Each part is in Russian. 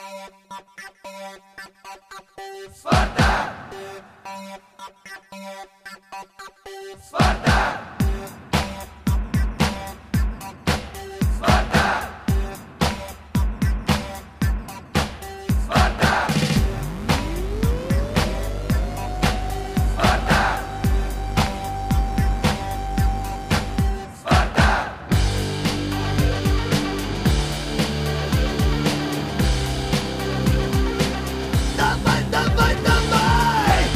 Спартак! Спартак! Спартак! Спартак! Спартак! Спартак! Давай, давай, давай!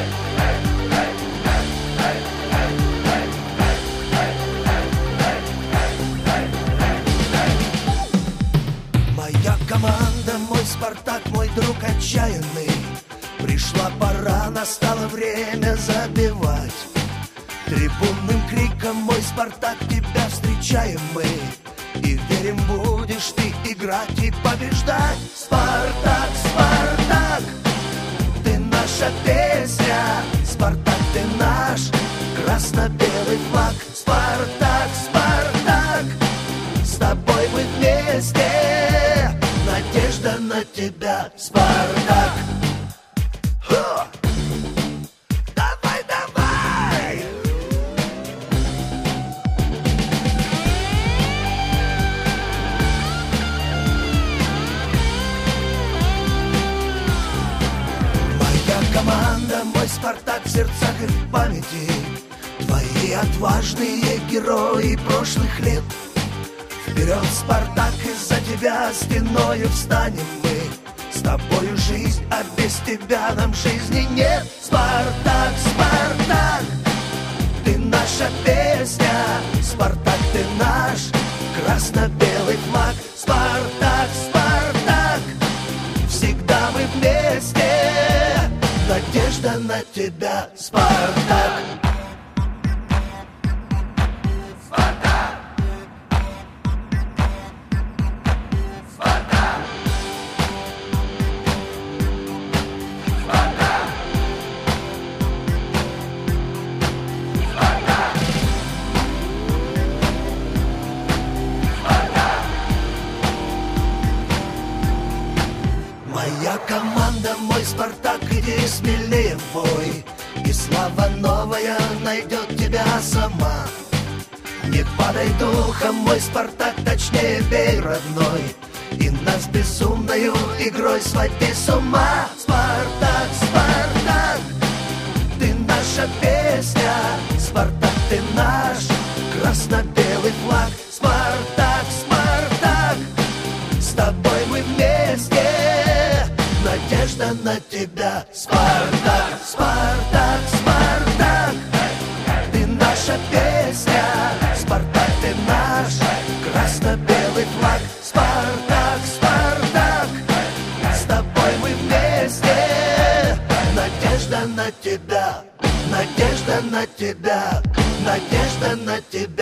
Моя команда, мой Спартак, мой друг отчаянный. Пришла пора, настало время забивать. Трибунным криком, мой Спартак, тебя встречаем мы. И верим, будешь ты играть и побеждать. Спартак, Спартак, ты наша песня. Спартак, ты наш красно-белый флаг. Спартак, Спартак, с тобой мы вместе. Надежда на тебя, Спартак. Ха! Давай, давай! Моя команда, мой Спартак в сердцах и в памяти. Твои отважные герои прошлых лет. Вперед, Спартак, из-за тебя стеною встанем мы. С тобою жизнь, а без тебя нам жизни нет. Спартак, Спартак, ты наша песня. Спартак, ты наш красно-белый флаг. Спартак, Спартак, всегда мы вместе. Надежда на тебя, Спартак. Спартак! Спартак! Спартак! Спартак! Спартак! Моя команда, мой Спартак, иди смелее в бой. И слава новая найдет тебя сама. Не падай духом, мой Спартак, точнее бей, родной. И нас безумною игрой своди с ума. Спартак, Спартак, ты наша песня. Спартак, ты наш красно-белый флаг. Спартак, Спартак, с тобой мы вместе. Надежда на тебя, Спартак. Спартак, Спартак, ты наша песня. Спартак, ты наш красно-белый флаг. Спартак, Спартак, с тобой мы вместе. Надежда на тебя, надежда на тебя, надежда на тебя.